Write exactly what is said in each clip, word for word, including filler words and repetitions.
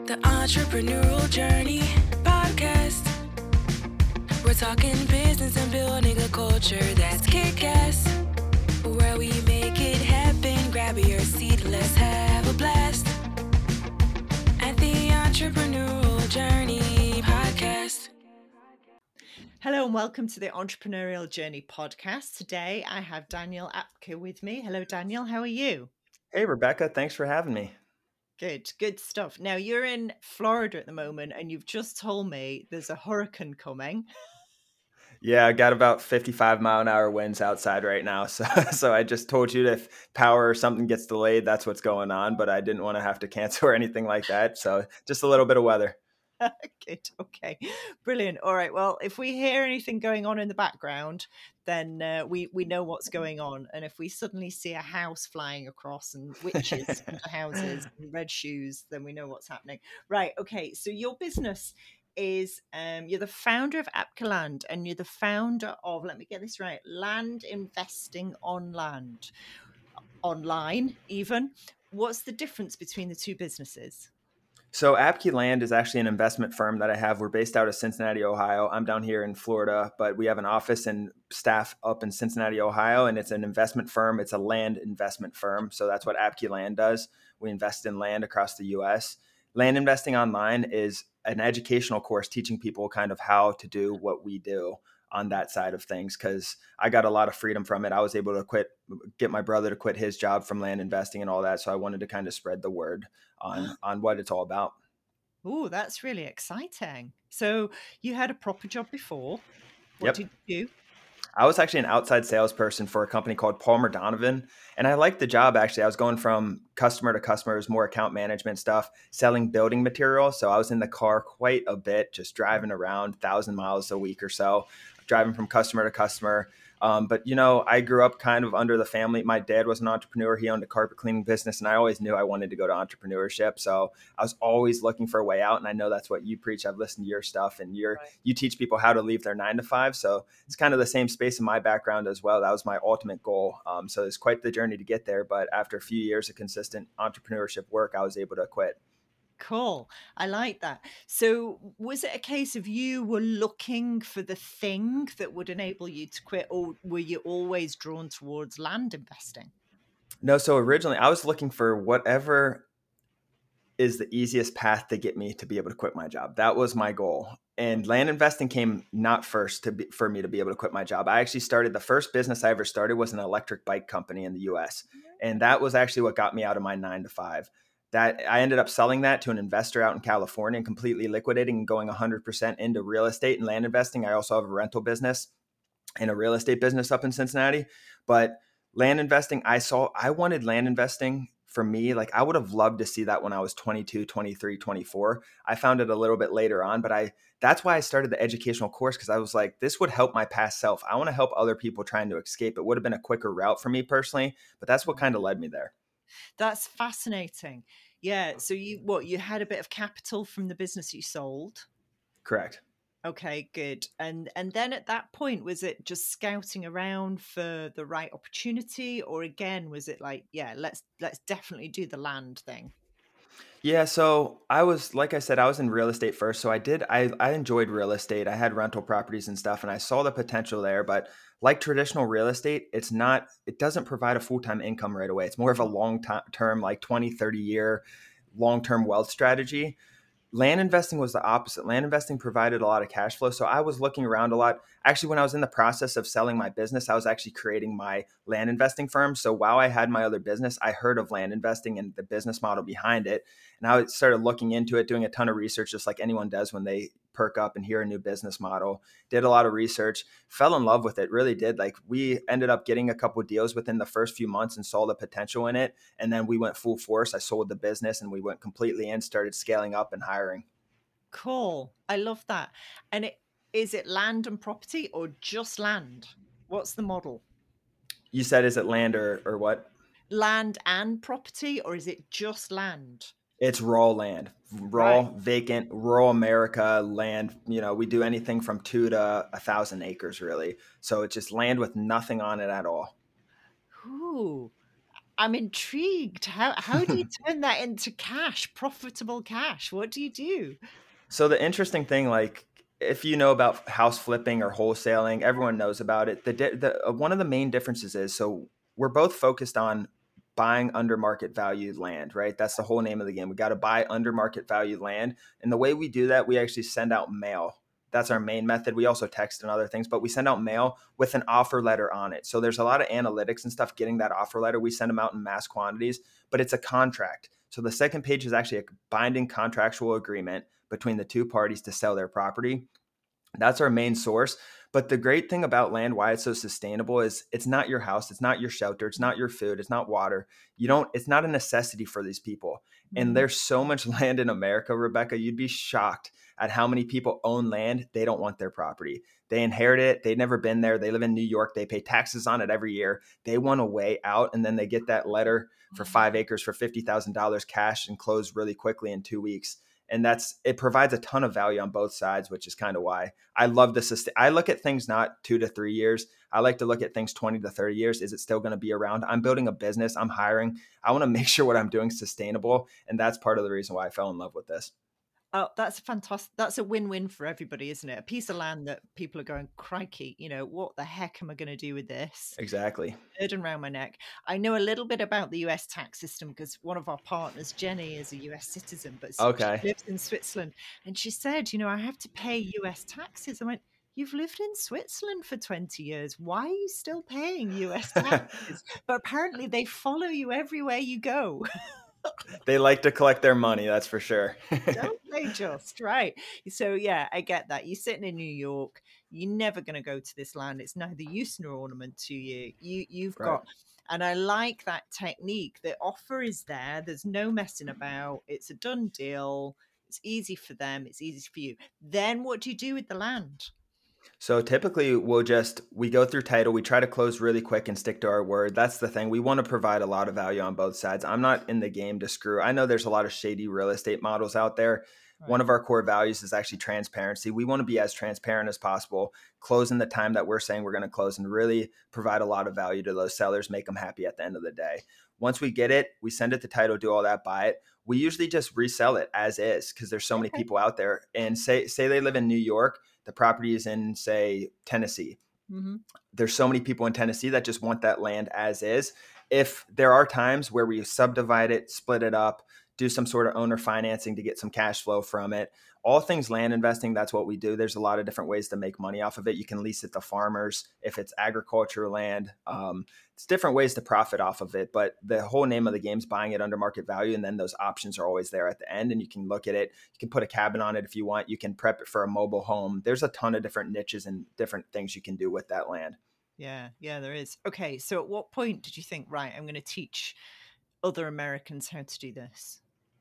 The Entrepreneurial Journey Podcast. We're talking business and building a culture that's kick-ass. Where we make it happen, grab your seat, let's have a blast. At the Entrepreneurial Journey Podcast. Hello and welcome to the Entrepreneurial Journey Podcast. Today I have Daniel Apke with me. Hello Daniel, how are you? Hey, Rebecca. Thanks for having me. Good, good stuff. Now you're in Florida at the moment and you've just told me there's a hurricane coming. Yeah, I got about fifty-five mile an hour winds outside right now. So, so I just told you that if power or something gets delayed, that's what's going on. But I didn't want to have to cancel or anything like that. So just a little bit of weather. Good, okay, brilliant. All right, well, if we hear anything going on in the background, then uh, we, we know what's going on. And if we suddenly see a house flying across and witches under houses and red shoes, then we know what's happening. Right, okay, so your business is, um, you're the founder of Apkeland and you're the founder of, let me get this right, Land Investing on Land, online even. What's the difference between the two businesses? So Apke Land is actually an investment firm that I have. We're based out of Cincinnati, Ohio. I'm down here in Florida, but we have an office and staff up in Cincinnati, Ohio, and it's an investment firm. It's a land investment firm. So that's what Apke Land does. We invest in land across the U S. Land Investing Online is an educational course teaching people kind of how to do what we do on that side of things, because I got a lot of freedom from it. I was able to quit, get my brother to quit his job from land investing and all that. So I wanted to kind of spread the word on, on what it's all about. Oh, that's really exciting. So you had a proper job before. What Yep. did you do? I was actually an outside salesperson for a company called Palmer Donovan. And I liked the job, actually. I was going from customer to customer, it was more account management stuff, selling building material. So I was in the car quite a bit, just driving around one thousand miles a week or so, driving from customer to customer. Um, but, you know, I grew up kind of under the family. My dad was an entrepreneur. He owned a carpet cleaning business, and I always knew I wanted to go to entrepreneurship. So I was always looking for a way out. And I know that's what you preach. I've listened to your stuff, and you're, Right. you teach people how to leave their nine to five. So it's kind of the same space in my background as well. That was my ultimate goal. Um, so it's quite the journey to get there. But after a few years of consistent entrepreneurship work, I was able to quit. Cool. I like that. So was it a case of you were looking for the thing that would enable you to quit, or were you always drawn towards land investing? No, so originally I was looking for whatever is the easiest path to get me to be able to quit my job. That was my goal. And land investing came not first to be, for me to be able to quit my job. I actually started, the first business I ever started was an electric bike company in the U S. And that was actually what got me out of my nine to five. That I ended up selling that to an investor out in California and completely liquidating and going one hundred percent into real estate and land investing. I also have a rental business and a real estate business up in Cincinnati. But land investing, I saw, I wanted land investing for me. Like I would have loved to see that when I was twenty-two, twenty-three, twenty-four. I found it a little bit later on, but I, that's why I started the educational course. Cause I was like, this would help my past self. I want to help other people trying to escape. It would have been a quicker route for me personally, but that's what kind of led me there. That's fascinating. Yeah. So you, what, you had a bit of capital from the business you sold. Correct. Okay, good. And and then at that point, was it just scouting around for the right opportunity, or again, was it like, yeah, let's let's definitely do the land thing? Yeah, so I was, like I said, I was in real estate first. So I did, I, I enjoyed real estate. I had rental properties and stuff, and I saw the potential there. But like traditional real estate, it's not, it doesn't provide a full-time income right away. It's more of a long ti- term, like twenty, thirty year long-term wealth strategy. Land investing was the opposite. Land investing provided a lot of cash flow. So I was looking around a lot. Actually, when I was in the process of selling my business, I was actually creating my land investing firm. So while I had my other business, I heard of land investing and the business model behind it. And I started looking into it, doing a ton of research, just like anyone does when they perk up and hear a new business model. Did a lot of research, fell in love with it, really did. Like we ended up getting a couple of deals within the first few months and saw the potential in it. And then we went full force. I sold the business and we went completely in, started scaling up and hiring. Cool. I love that. And it is it land and property or just land? What's the model? You said, is it land or, or what? Land and property, or is it just land? It's raw land, Right. raw, vacant, rural America land. You know, we do anything from two to a thousand acres, really. So it's just land with nothing on it at all. Ooh. I'm intrigued. How how do you turn that into cash, profitable cash? What do you do? So the interesting thing, like if you know about house flipping or wholesaling, everyone knows about it. The, di- the uh, one of the main differences is so we're both focused on buying under market value land, right? That's the whole name of the game. We got to buy under market value land, and the way we do that, we actually send out mail. That's our main method. We also text and other things, but we send out mail with an offer letter on it. So there's a lot of analytics and stuff getting that offer letter. We send them out in mass quantities, but it's a contract. So the second page is actually a binding contractual agreement between the two parties to sell their property. That's our main source. But the great thing about land, why it's so sustainable, is it's not your house, it's not your shelter, it's not your food, it's not water. You don't, it's not a necessity for these people. And Mhm. there's so much land in America, Rebecca, you'd be shocked at how many people own land. They don't want their property. They inherit it. They've never been there. They live in New York. They pay taxes on it every year. They want a way out. And then they get that letter for five acres for fifty thousand dollars cash and close really quickly in two weeks. And that's, it provides a ton of value on both sides, which is kind of why I love this. Sustain- I look at things not two to three years. I like to look at things twenty to thirty years. Is it still going to be around? I'm building a business. I'm hiring. I want to make sure what I'm doing is sustainable. And that's part of the reason why I fell in love with this. Oh, that's fantastic. That's a win-win for everybody, isn't it? A piece of land that people are going, crikey, you know, what the heck am I going to do with this? Exactly. Burden around my neck. I know a little bit about the U S tax system because one of our partners, Jenny, is a U S citizen, but s- she Okay. lives in Switzerland. And she said, you know, I have to pay U S taxes. I went, you've lived in Switzerland for twenty years. Why are you still paying U S taxes? But apparently they follow you everywhere you go. They like to collect their money. That's for sure. Don't they just? Right. So yeah, I get that. You're sitting in New York, you're never going to go to this land. It's neither use nor ornament to you. You you've Right. got, and I like that technique. The offer is there. There's no messing about. It's a done deal. It's easy for them. It's easy for you. Then what do you do with the land? So typically we'll just we go through title, we try to close really quick and stick to our word. That's the thing. We want to provide a lot of value on both sides. I'm not in the game to screw. I know there's a lot of shady real estate models out there. One Right. of our core values is actually transparency. We want to be as transparent as possible, close in the time that we're saying we're going to close and really provide a lot of value to those sellers, make them happy at the end of the day. Once we get it, we send it to title, do all that, buy it. We usually just resell it as is because there's so many Okay. people out there. And say say they live in New York, the property is in, say, Tennessee. Mm-hmm. There's so many people in Tennessee that just want that land as is. If there are times where we subdivide it, split it up, do some sort of owner financing to get some cash flow from it, all things land investing, that's what we do. There's a lot of different ways to make money off of it. You can lease it to farmers if it's agriculture land. Um, it's different ways to profit off of it. But the whole name of the game is buying it under market value. And then those options are always there at the end. And you can look at it. You can put a cabin on it if you want. You can prep it for a mobile home. There's a ton of different niches and different things you can do with that land. Yeah, yeah, there is. Okay, so at what point did you think, right, I'm going to teach other Americans how to do this?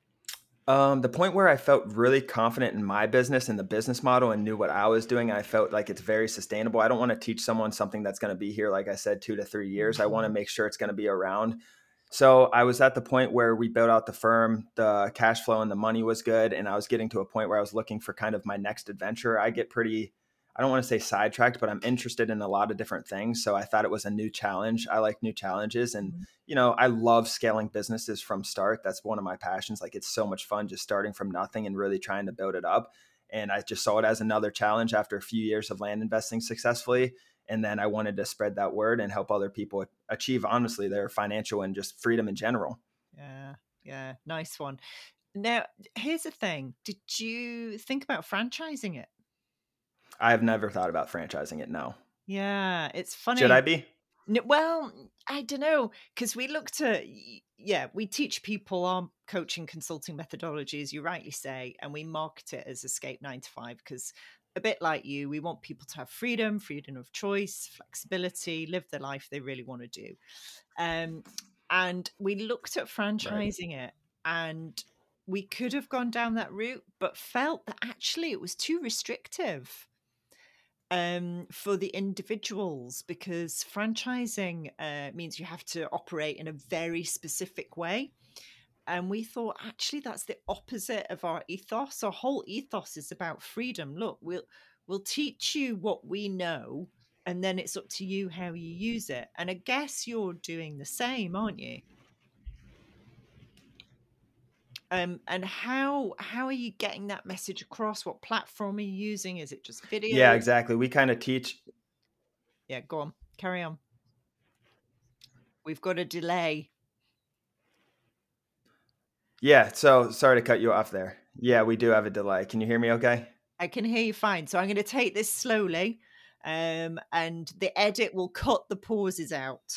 Um, the point where I felt really confident in my business and the business model and knew what I was doing, and I felt like it's very sustainable. I don't want to teach someone something that's going to be here, like I said, two to three years. I want to Mhm. make sure it's going to be around. So I was at the point where we built out the firm, the cash flow and the money was good. And I was getting to a point where I was looking for kind of my next adventure. I get pretty, I don't want to say sidetracked, but I'm interested in a lot of different things. So I thought it was a new challenge. I like new challenges. And, Mhm. you know, I love scaling businesses from start. That's one of my passions. Like it's so much fun just starting from nothing and really trying to build it up. And I just saw it as another challenge after a few years of land investing successfully. And then I wanted to spread that word and help other people achieve, honestly, their financial and just freedom in general. Yeah, yeah, nice one. Now, here's the thing. Did you think about franchising it? I have never thought about franchising it. No. Yeah, it's Should funny. I be? N- Well, I don't know, because we looked at, y- yeah, we teach people our coaching consulting methodology, as you rightly say, and we market it as Escape nine to five because a bit like you, we want people to have freedom, freedom of choice, flexibility, live the life they really want to do. Um, and we looked at Right. franchising it and we could have gone down that route, but felt that actually it was too restrictive um, for the individuals because franchising uh, means you have to operate in a very specific way. And we thought actually that's the opposite of our ethos. Our whole ethos is about freedom. Look, we'll we'll teach you what we know, and then it's up to you how you use it. And I guess you're doing the same, aren't you? Um, and how how are you getting that message across? What platform are you using? Is it just Yeah, video? exactly. We kind of teach. Yeah, go on, carry on. We've got a delay. Yeah, so sorry to cut you off there. Yeah, we do have a delay. Can you hear me okay? I can hear you fine. So I'm going to take this slowly, um, and the edit will cut the pauses out.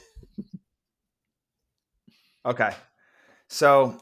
Okay. So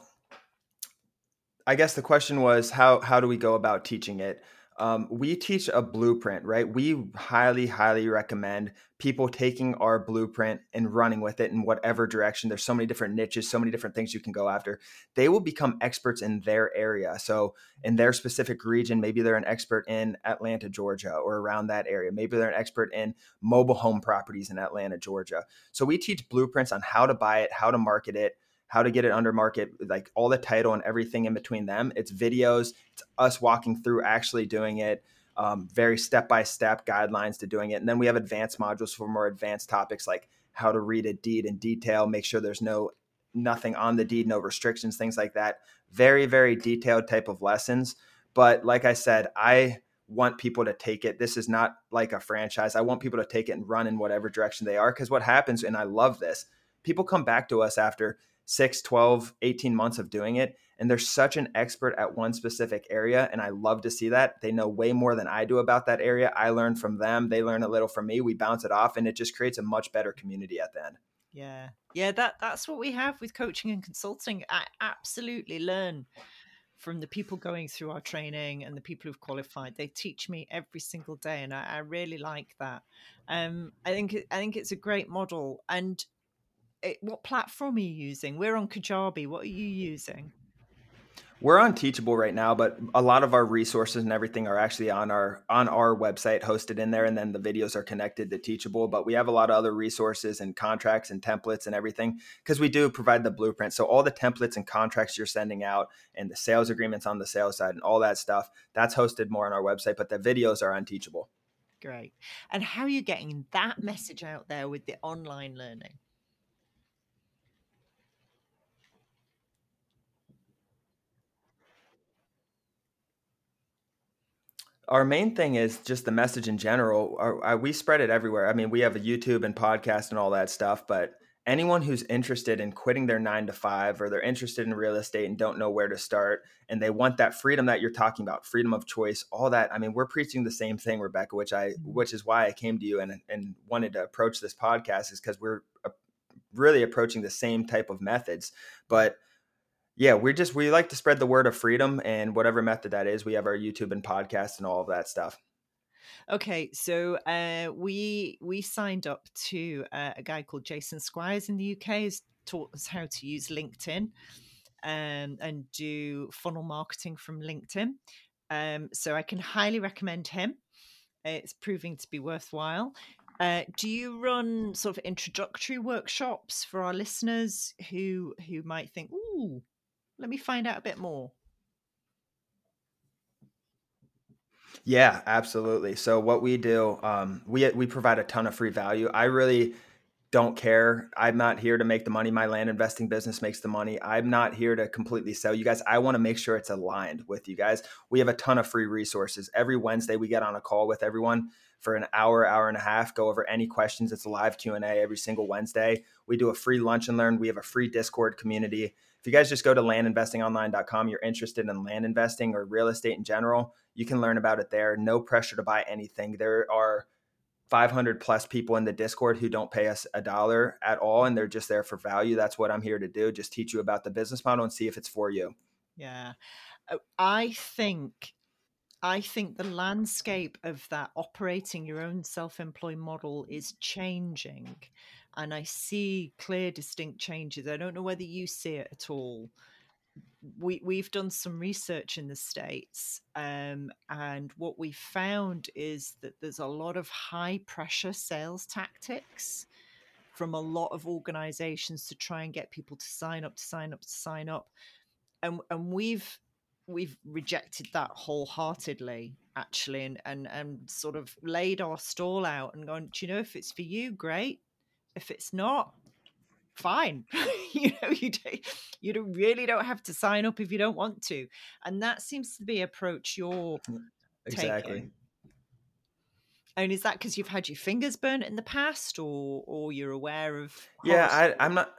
I guess the question was how how do we go about teaching it? Um, we teach a blueprint, right? We highly, highly recommend people taking our blueprint and running with it in whatever direction. There's so many different niches, so many different things you can go after. They will become experts in their area. So in their specific region, maybe they're an expert in Atlanta, Georgia, or around that area. Maybe they're an expert in mobile home properties in Atlanta, Georgia. So we teach blueprints on how to buy it, how to market it, how to get it under market, like all the title and everything in between them. It's videos, it's us walking through actually doing it, um, very step-by-step guidelines to doing it. And then we have advanced modules for more advanced topics like how to read a deed in detail, make sure there's no nothing on the deed, no restrictions, things like that. Very, very detailed type of lessons. But like I said, I want people to take it. This is not like a franchise. I want people to take it and run in whatever direction they are. Because what happens, and I love this, people come back to us after six, twelve, eighteen months of doing it. And they're such an expert at one specific area. And I love to see that. They know way more than I do about that area. I learn from them. They learn a little from me. We bounce it off and it just creates a much better community at the end. Yeah. Yeah, that that's what we have with coaching and consulting. I absolutely learn from the people going through our training and the people who've qualified. They teach me every single day, and I, I really like that. Um, I think it, I think it's a great model. And it, what platform are you using? We're on Kajabi. What are you using? We're on Teachable right now, but a lot of our resources and everything are actually on our on our website hosted in there, and then the videos are connected to Teachable. But we have a lot of other resources and contracts and templates and everything because we do provide the blueprint. So all the templates and contracts you're sending out and the sales agreements on the sales side and all that stuff, that's hosted more on our website, but the videos are on Teachable. Great. And how are you getting that message out there with the online learning? Our main thing is just the message in general. Our, our, we spread it everywhere. I mean, we have a YouTube and podcast and all that stuff, but anyone who's interested in quitting their nine to five or they're interested in real estate and don't know where to start and they want that freedom that you're talking about, freedom of choice, all that. I mean, we're preaching the same thing, Rebecca, which I, which is why I came to you and, and wanted to approach this podcast is because we're uh, really approaching the same type of methods, but yeah, we're just, we like to spread the word of freedom and whatever method that is. We have our YouTube and podcast and all of that stuff. Okay, so uh, we we signed up to uh, a guy called Jason Squires in the U K. He's taught us how to use LinkedIn um, and do funnel marketing from LinkedIn. Um, so I can highly recommend him. It's proving to be worthwhile. Uh, do you run sort of introductory workshops for our listeners who who might think, "Ooh, let me find out a bit more"? Yeah, absolutely. So what we do, um, we we provide a ton of free value. I really don't care. I'm not here to make the money. My land investing business makes the money. I'm not here to completely sell you guys. I want to make sure it's aligned with you guys. We have a ton of free resources. Every Wednesday, we get on a call with everyone for an hour, hour and a half, go over any questions. It's a live Q and A every single Wednesday. We do a free lunch and learn. We have a free Discord community. If you guys just go to land investing online dot com, you're interested in land investing or real estate in general, you can learn about it there. No pressure to buy anything. There are five hundred plus people in the Discord who don't pay us a dollar at all. And they're just there for value. That's what I'm here to do. Just teach you about the business model and see if it's for you. Yeah. Uh, I think I think the landscape of that operating your own self-employed model is changing. And I see clear, distinct changes. I don't know whether you see it at all. We, we've done some research in the States, um, and what we found is that there's a lot of high pressure sales tactics from a lot of organizations to try and get people to sign up, to sign up, to sign up. And, and we've we've rejected that wholeheartedly, actually, and, and, and sort of laid our stall out and gone, do you know, if it's for you, great. If it's not, fine. you know, you don't, you don't really don't have to sign up if you don't want to. And that seems to be approach you're Exactly. taking. And is that because you've had your fingers burnt in the past, or or you're aware of horror Yeah, I, stories? I'm not.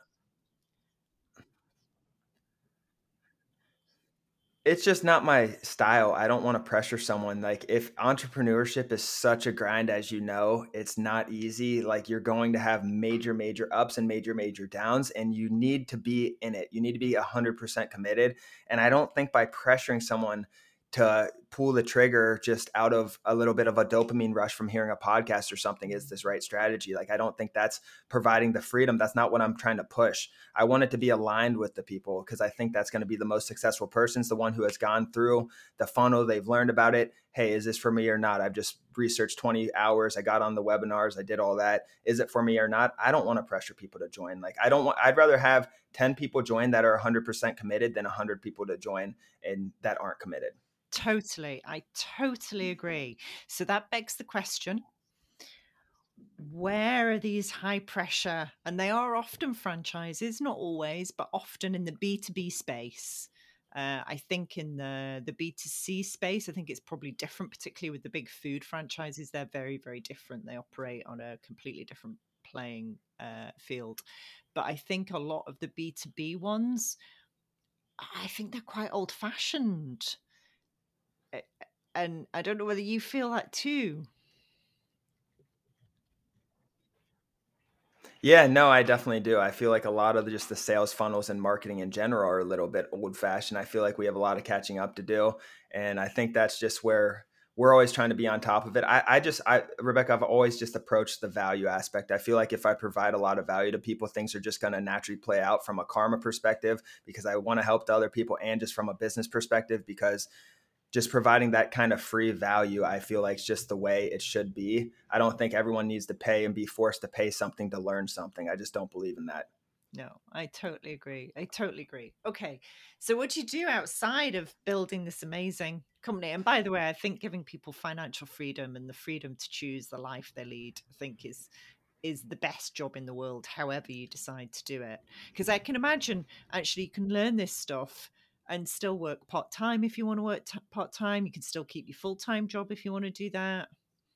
It's just not my style. I don't want to pressure someone. Like, if entrepreneurship is such a grind, as you know, it's not easy. Like, you're going to have major, major ups and major, major downs, and you need to be in it. You need to be one hundred percent committed. And I don't think by pressuring someone to pull the trigger just out of a little bit of a dopamine rush from hearing a podcast or something is this right strategy. Like, I don't think that's providing the freedom. That's not what I'm trying to push. I want it to be aligned with the people, because I think that's going to be the most successful person's the one who has gone through the funnel. They've learned about it. Hey, is this for me or not? I've just researched twenty hours. I got on the webinars. I did all that. Is it for me or not? I don't want to pressure people to join. Like, I don't want, I'd rather have ten people join that are one hundred percent committed than one hundred people to join and that aren't committed. Totally. I totally agree. So that begs the question, where are these high pressure, and they are often franchises, not always, but often in the B two B space. Uh, I think in the, the B two C space, I think it's probably different, particularly with the big food franchises. They're very, very different. They operate on a completely different playing uh, field. But I think a lot of the B two B ones, I think they're quite old fashioned. And I don't know whether you feel that too. Yeah, no, I definitely do. I feel like a lot of the, just the sales funnels and marketing in general are a little bit old fashioned. I feel like we have a lot of catching up to do. And I think that's just where we're always trying to be on top of it. I, I just, I, Rebecca, I've always just approached the value aspect. I feel like if I provide a lot of value to people, things are just going to naturally play out from a karma perspective, because I want to help the other people, and just from a business perspective, because just providing that kind of free value, I feel like, is just the way it should be. I don't think everyone needs to pay and be forced to pay something to learn something. I just don't believe in that. No, I totally agree. I totally agree. Okay. So what do you do outside of building this amazing company? And by the way, I think giving people financial freedom and the freedom to choose the life they lead, I think is is the best job in the world, however you decide to do it. Because I can imagine actually you can learn this stuff and still work part-time if you want to work t- part-time. You can still keep your full-time job if you want to do that.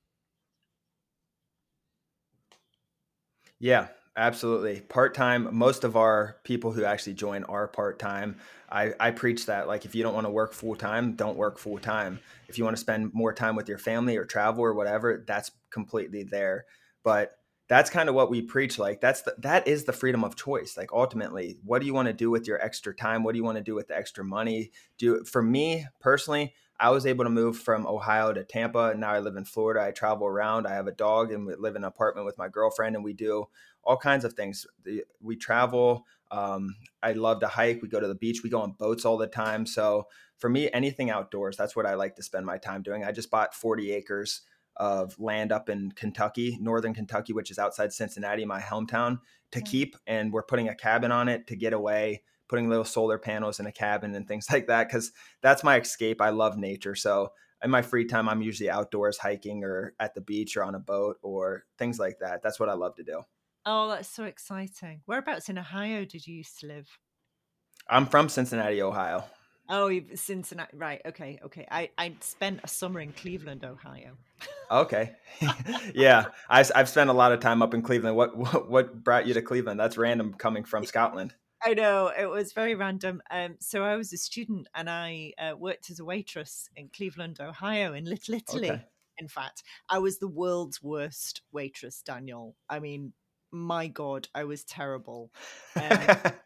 Yeah, absolutely. Part-time, most of our people who actually join are part-time. I, I preach that, like, if you don't want to work full-time, don't work full-time. If you want to spend more time with your family or travel or whatever, that's completely there. But that's kind of what we preach. Like, that's the, that is the freedom of choice. Like, ultimately, what do you want to do with your extra time? What do you want to do with the extra money? Do for me personally, I was able to move from Ohio to Tampa, and now I live in Florida. I travel around. I have a dog, and we live in an apartment with my girlfriend, and we do all kinds of things. We travel. Um, I love to hike. We go to the beach. We go on boats all the time. So for me, anything outdoors, that's what I like to spend my time doing. I just bought forty acres of land up in Kentucky, northern Kentucky, which is outside Cincinnati, my hometown, to keep. And we're putting a cabin on it to get away, putting little solar panels in a cabin and things like that, because that's my escape. I love nature. So in my free time, I'm usually outdoors hiking or at the beach or on a boat or things like that. That's what I love to do. Oh, that's so exciting. Whereabouts in Ohio did you used to live? I'm from Cincinnati, Ohio. Oh, you've Cincinnati. Right. Okay. Okay. I, I spent a summer in Cleveland, Ohio. Okay. Yeah. I, I've spent a lot of time up in Cleveland. What, what, what brought you to Cleveland? That's random coming from Scotland. I know, it was very random. Um, so I was a student and I uh, worked as a waitress in Cleveland, Ohio, in Little Italy. Okay. In fact, I was the world's worst waitress, Daniel. I mean, my God, I was terrible. Um,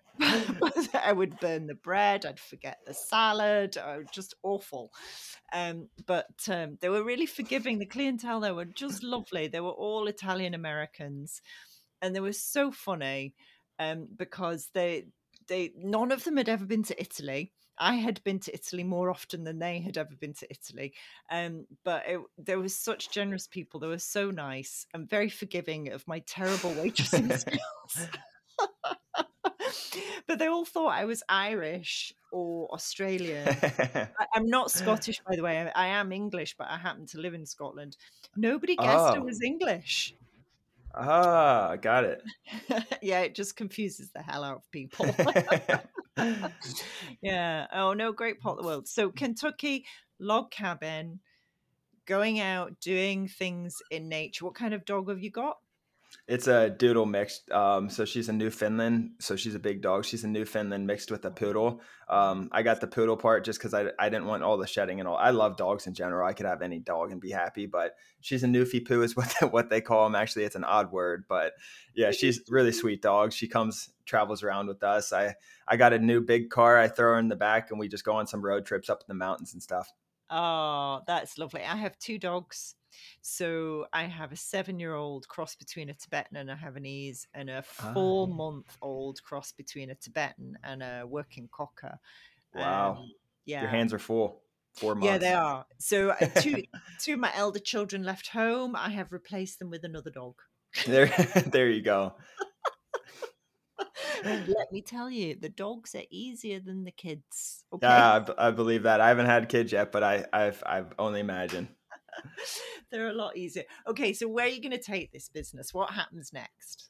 I would burn the bread. I'd forget the salad. I was just awful. Um, but um, they were really forgiving. The clientele there were just lovely. They were all Italian Americans, and they were so funny um, because they they none of them had ever been to Italy. I had been to Italy more often than they had ever been to Italy. Um, but it, there were such generous people. They were so nice and very forgiving of my terrible waitressing skills. But they all thought I was Irish or Australian. I, I'm not Scottish, by the way. I, I am English, but I happen to live in Scotland. Nobody guessed I Oh. was English. Ah, got it. Yeah, it just confuses the hell out of people. Yeah. Oh no, great part of the world. So Kentucky, log cabin, going out, doing things in nature. What kind of dog have you got? It's a doodle mixed. Um, so she's a Newfoundland. So she's a big dog. She's a Newfoundland mixed with a poodle. Um, I got the poodle part just because I, I didn't want all the shedding and all. I love dogs in general. I could have any dog and be happy, but she's a Newfie poo is what they, what they call them. Actually, it's an odd word, but yeah, she's really sweet dog. She comes, travels around with us. I, I got a new big car. I throw her in the back and we just go on some road trips up in the mountains and stuff. Oh, that's lovely. I have two dogs. So I have a seven-year-old cross between a Tibetan and a Havanese, and a Ah, four-month-old cross between a Tibetan and a working cocker. wow. Um, Your yeah, hands are full. Four yeah, they months. are. So uh, two two of my elder children left home. I have replaced them with another dog. There, there you go. And let me tell you, the dogs are easier than the kids. Okay. Yeah, I, b- I believe that. I haven't had kids yet, but I, I've, I've only imagined. They're a lot easier. Okay, so where are you going to take this business? What happens next?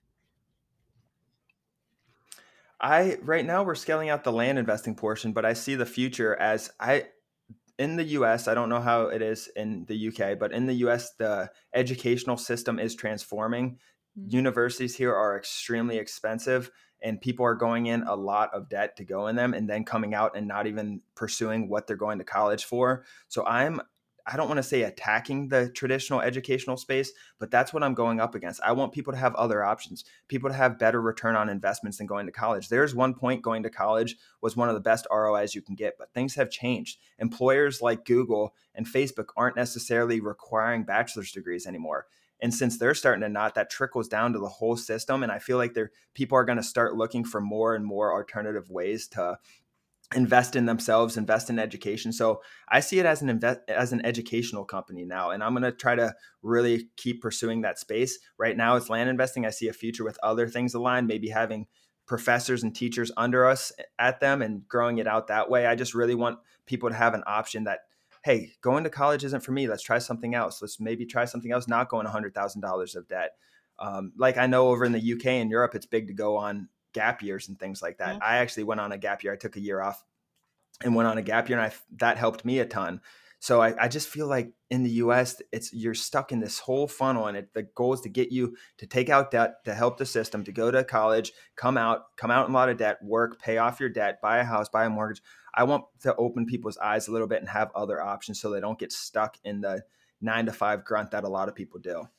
I right now we're scaling out the land investing portion, but I see the future as I in the U S. I don't know how it is in the U K, but in the U S, the educational system is transforming. Mm. Universities here are extremely expensive, and people are going in a lot of debt to go in them and then coming out and not even pursuing what they're going to college for. So I'm I don't want to say attacking the traditional educational space, but that's what I'm going up against. I want people to have other options, people to have better return on investments than going to college. There's one point going to college was one of the best R O Is you can get, but things have changed. Employers like Google and Facebook aren't necessarily requiring bachelor's degrees anymore. And since they're starting to not, that trickles down to the whole system. And I feel like they're, people are going to start looking for more and more alternative ways to invest in themselves, invest in education. So I see it as an invest as an educational company now, and I'm going to try to really keep pursuing that space. Right now, it's land investing. I see a future with other things aligned, maybe having professors and teachers under us at them and growing it out that way. I just really want people to have an option that, hey, going to college isn't for me. Let's try something else. Let's maybe try something else, not going one hundred thousand dollars of debt. Um, like I know over in the U K and Europe, it's big to go on gap years and things like that. Yeah. I actually went on a gap year. I took a year off and went on a gap year, and I, that helped me a ton. So I, I just feel like in the U S, it's you're stuck in this whole funnel, and it, the goal is to get you to take out debt, to help the system, to go to college, come out, come out in a lot of debt, work, pay off your debt, buy a house, buy a mortgage. I want to open people's eyes a little bit and have other options so they don't get stuck in the nine to five grunt that a lot of people do.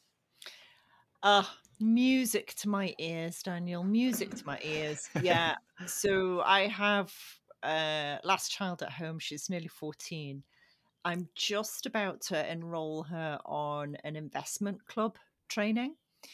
Uh, music to my ears, Daniel. Music to my ears. Yeah. So I have uh last child at home. She's nearly fourteen. I'm just about to enroll her on an investment club training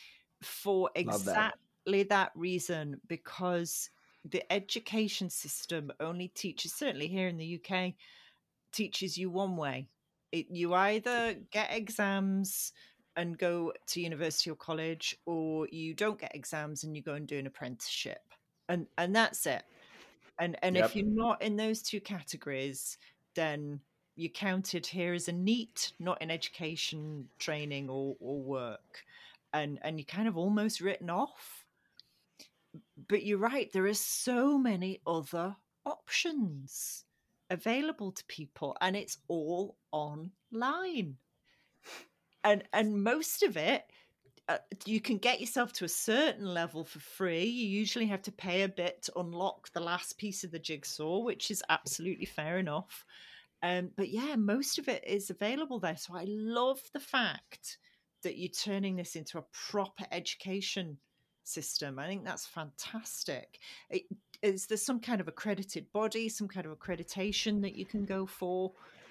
for Love that. exactly that reason, because the education system only teaches, certainly here in the U K, teaches you one way. It, you either get exams and go to university or college, or you don't get exams and you go and do an apprenticeship, and and that's it. And and Yep. if you're not in those two categories, then you're counted here as a NEET, not in education, training, or or work, and and you're kind of almost written off. But you're right, there are so many other options available to people, and it's all online. And and most of it, uh, you can get yourself to a certain level for free. You usually have to pay a bit to unlock the last piece of the jigsaw, which is absolutely fair enough. Um, but yeah, most of it is available there. So I love the fact that you're turning this into a proper education system. I think that's fantastic. It, is there some kind of accredited body, some kind of accreditation that you can go for?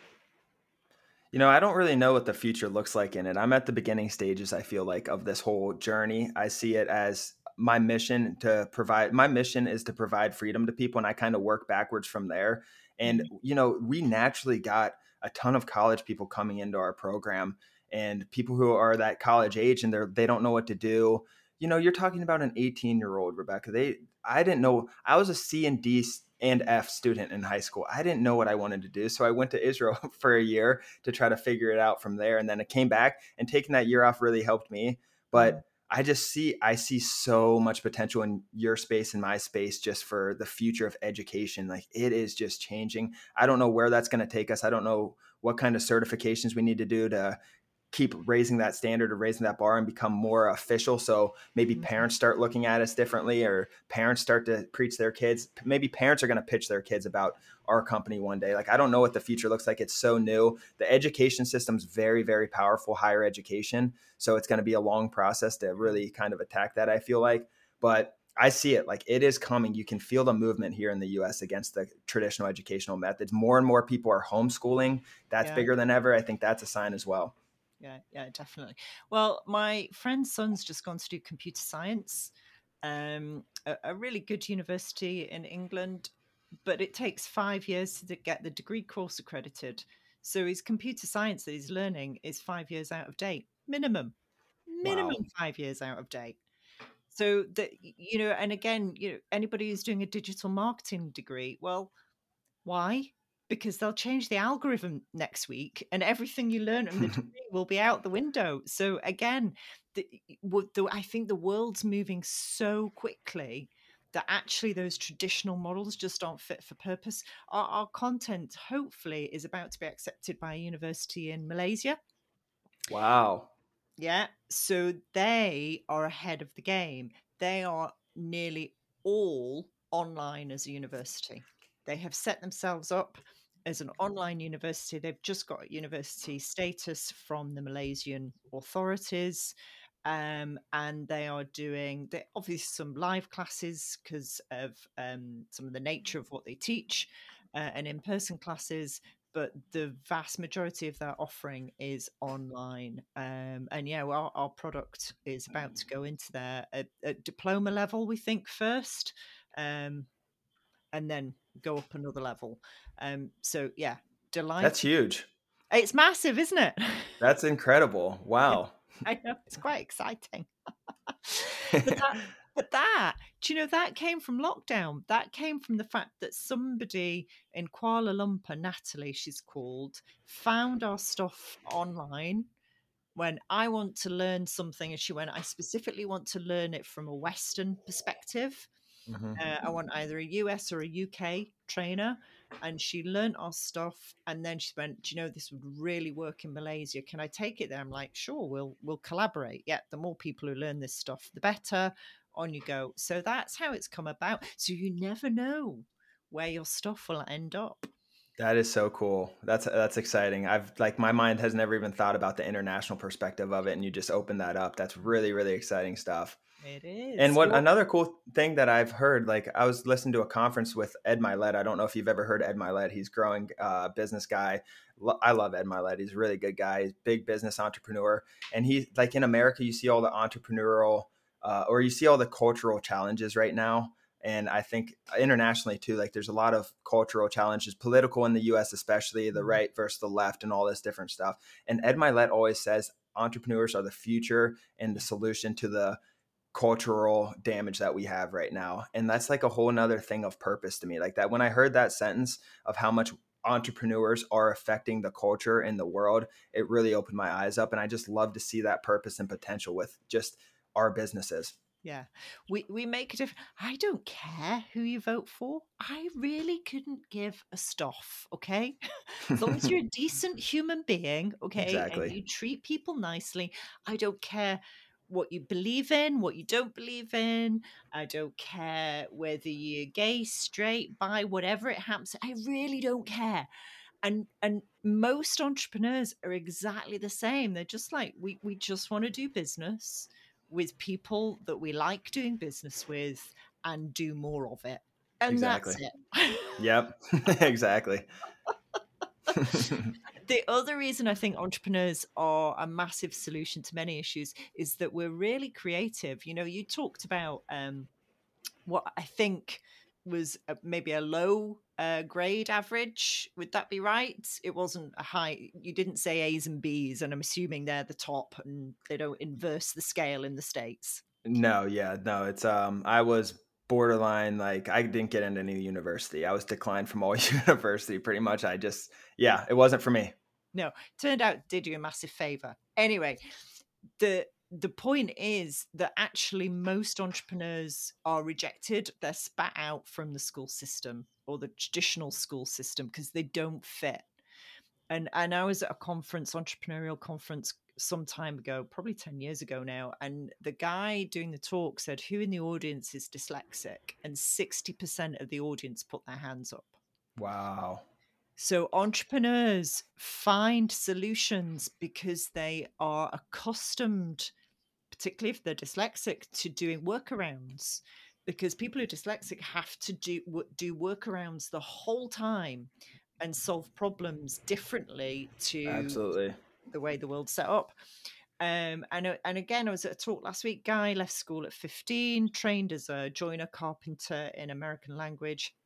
You know, I don't really know what the future looks like in it. I'm at the beginning stages, I feel like, of this whole journey. I see it as my mission to provide, my mission is to provide freedom to people, and I kind of work backwards from there. And, you know, we naturally got a ton of college people coming into our program, and people who are that college age and they're, they don't know what to do. You know, you're talking about an eighteen year old, Rebecca. They, I didn't know, I was a C and D and F student in high school. I didn't know what I wanted to do. So I went to Israel for a year to try to figure it out from there. And then I came back, and taking that year off really helped me. But I just see, I see so much potential in your space and my space just for the future of education. Like it is just changing. I don't know where that's going to take us. I don't know what kind of certifications we need to do to keep raising that standard or raising that bar and become more official. So maybe Mhm. parents start looking at us differently, or parents start to preach their kids. Maybe parents are going to pitch their kids about our company one day. Like, I don't know what the future looks like. It's so new. The education system's very, very powerful, higher education. So it's going to be a long process to really kind of attack that, I feel like. But I see it, like it is coming. You can feel the movement here in the U S against the traditional educational methods. More and more people are homeschooling. That's Yeah. bigger than ever. I think that's a sign as well. Yeah, yeah, definitely. Well, my friend's son's just gone to do computer science, um, a, a really good university in England, but it takes five years to get the degree course accredited. So his computer science that he's learning is five years out of date, minimum, minimum Wow. five years out of date. So that, you know, and again, you know, anybody who's doing a digital marketing degree, well, why? Because they'll change the algorithm next week and everything you learn in the degree will be out the window. So again, the, the, I think the world's moving so quickly that actually those traditional models just aren't fit for purpose. Our, our content, hopefully, is about to be accepted by a university in Malaysia. Wow. Yeah. So they are ahead of the game. They are nearly all online as a university. They have set themselves up as an online university. They've just got university status from the Malaysian authorities. Um, and they are doing they obviously some live classes because of um, some of the nature of what they teach, uh, and in-person classes, but the vast majority of their offering is online. Um, and yeah, well, our, our product is about to go into their at, at diploma level, we think first, um, and then go up another level. Um, so yeah, That's delighted. huge. It's massive, isn't it? That's incredible. Yeah, Wow. I know it's quite exciting. but that, but that, do you know that came from lockdown? That came from the fact that somebody in Kuala Lumpur, Natalie, she's called, found our stuff online. When I want to learn something, and she went, I specifically want to learn it from a Western perspective. Mhm. Uh, I want either a U S or a U K trainer. And she learnt our stuff. And then she went, do you know, this would really work in Malaysia. Can I take it there? I'm like, sure, we'll we'll collaborate. Yeah, the more people who learn this stuff, the better. On you go. So that's how it's come about. So you never know where your stuff will end up. That is so cool. That's that's exciting. I've like my mind has never even thought about the international perspective of it, and you just opened that up. That's really, really exciting stuff. It And is. what Well, another cool thing that I've heard, like I was listening to a conference with Ed Milet. I don't know if you've ever heard Ed Milet. He's growing uh, business guy. Lo- I love Ed Milet. He's a really good guy. He's a big business entrepreneur. And he like in America, you see all the entrepreneurial uh, or you see all the cultural challenges right now. And I think internationally too, like there's a lot of cultural challenges, political in the U S, especially the right versus the left and all this different stuff. And Ed Milet always says entrepreneurs are the future and the solution to the cultural damage that we have right now. And that's like a whole nother thing of purpose to me. Like that, when I heard that sentence of how much entrepreneurs are affecting the culture in the world, it really opened my eyes up. And I just love to see that purpose and potential with just our businesses. yeah, we we make a difference. I don't care who you vote for. I really couldn't give a stuff, okay? As long as you're a decent human being, okay, and Exactly. you treat people nicely, I don't care what you believe in, what you don't believe in. I don't care whether you're gay, straight, bi, whatever it happens. I really don't care. And and most entrepreneurs are exactly the same. They're just like, we we just want to do business with people that we like doing business with and do more of it. And that's Exactly. it. Yep. Exactly. The other reason I think entrepreneurs are a massive solution to many issues is that we're really creative. You know, you talked about um, what I think was a, maybe a low uh, grade average. Would that be right? It wasn't a high. You didn't say A's and B's, and I'm assuming they're the top, and they don't inverse the scale in the States. No, yeah, no, it's um I was borderline, like I didn't get into any university. I was declined from all university pretty much. I just yeah, it wasn't for me. No, turned out did you a massive favor. Anyway, the the point is that actually most entrepreneurs are rejected. They're spat out from the school system or the traditional school system because they don't fit. And and I was at a conference, entrepreneurial conference, some time ago, probably ten years ago now. And the guy doing the talk said, who in the audience is dyslexic? And sixty percent of the audience put their hands up. Wow. So entrepreneurs find solutions because they are accustomed, particularly if they're dyslexic, to doing workarounds. Because people who are dyslexic have to do do workarounds the whole time and solve problems differently to Absolutely the way the world's set up. Um, and, and again, I was at a talk last week. Guy left school at fifteen, trained as a joiner carpenter in American language.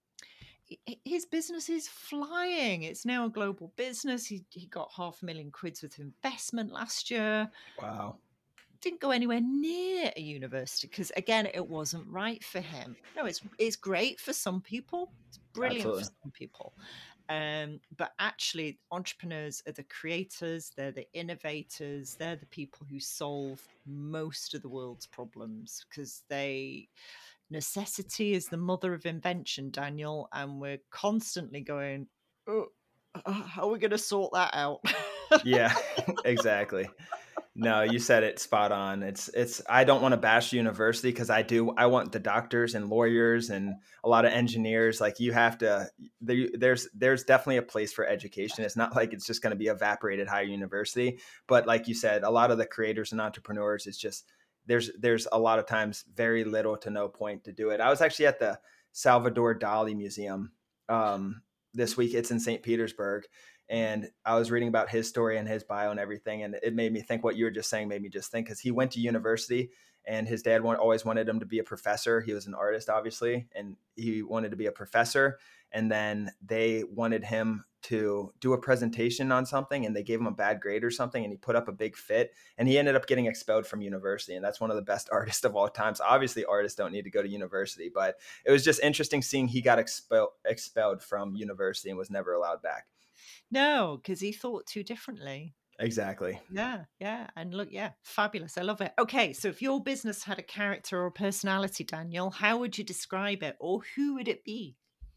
His business is flying. It's now a global business. He he got half a million quids with investment last year. Wow. Didn't go anywhere near a university because, again, it wasn't right for him. No, it's it's great for some people. It's brilliant Absolutely. for some people. Um, but actually, entrepreneurs are the creators. They're the innovators. They're the people who solve most of the world's problems because they... necessity is the mother of invention, Daniel, and we're constantly going, oh, how are we going to sort that out? Yeah, exactly. No, you said it spot on. It's, it's, I don't want to bash university because I do, I want the doctors and lawyers and a lot of engineers. Like you have to, there, there's, there's definitely a place for education. It's not like it's just going to be evaporated higher university, but like you said, a lot of the creators and entrepreneurs, it's just, there's, there's a lot of times very little to no point to do it. I was actually at the Salvador Dali Museum um, this week. It's in Saint Petersburg. And I was reading about his story and his bio and everything. And it made me think what you were just saying made me just think, because he went to university and his dad want, always wanted him to be a professor. He was an artist, obviously, and he wanted to be a professor. And then they wanted him to do a presentation on something and they gave him a bad grade or something. And he put up a big fit and he ended up getting expelled from university. And that's one of the best artists of all time. So obviously artists don't need to go to university, but it was just interesting seeing he got expelled, expelled from university and was never allowed back. No, because he thought too differently. Exactly. Yeah, yeah. And look, yeah, fabulous. I love it. Okay, so if your business had a character or personality, Daniel, how would you describe it or who would it be?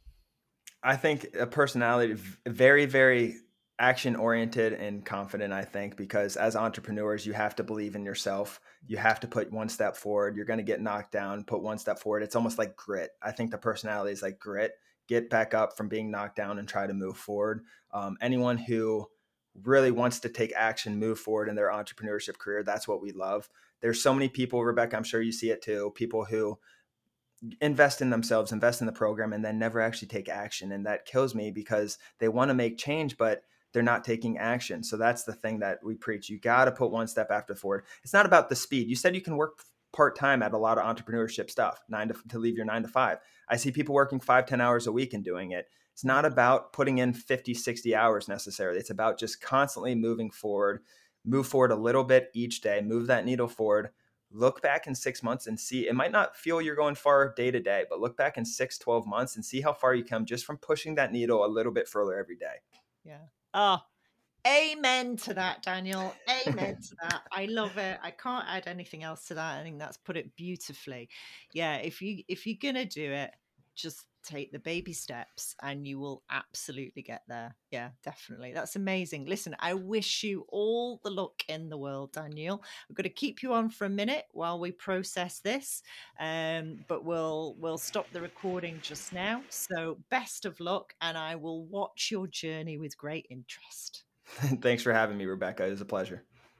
I think a personality, very, very action-oriented and confident, I think, because as entrepreneurs, you have to believe in yourself. You have to put one step forward. You're going to get knocked down, put one step forward. It's almost like grit. I think the personality is like grit. Get back up from being knocked down and try to move forward. Um, anyone who really wants to take action, move forward in their entrepreneurship career, that's what we love. There's so many people, Rebecca, I'm sure you see it too, people who invest in themselves, invest in the program, and then never actually take action. And that kills me because they want to make change, but they're not taking action. So that's the thing that we preach. You got to put one step after forward. It's not about the speed. You said you can work part-time at a lot of entrepreneurship stuff, nine to, to leave your nine to five. I see people working five, ten hours a week and doing it. It's not about putting in fifty, sixty hours necessarily. It's about just constantly moving forward, move forward a little bit each day, move that needle forward, look back in six months and see, it might not feel you're going far day to day, but look back in six, twelve months and see how far you come just from pushing that needle a little bit further every day. Yeah. Oh, amen to that, Daniel. Amen to that. I love it. I can't add anything else to that. I think that's put it beautifully. Yeah. If you, if you're going to do it, just take the baby steps and you will absolutely get there. Yeah, definitely. That's amazing. Listen, I wish you all the luck in the world, Daniel. I'm going to keep you on for a minute while we process this, um, but we'll we'll stop the recording just now. So best of luck, and I will watch your journey with great interest. Thanks for having me, Rebecca. It was a pleasure.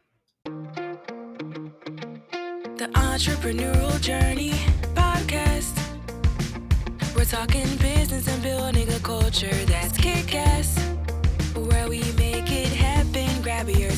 The Entrepreneurial Journey Podcast. We're talking business and building a culture that's kick-ass, where we make it happen. Grab your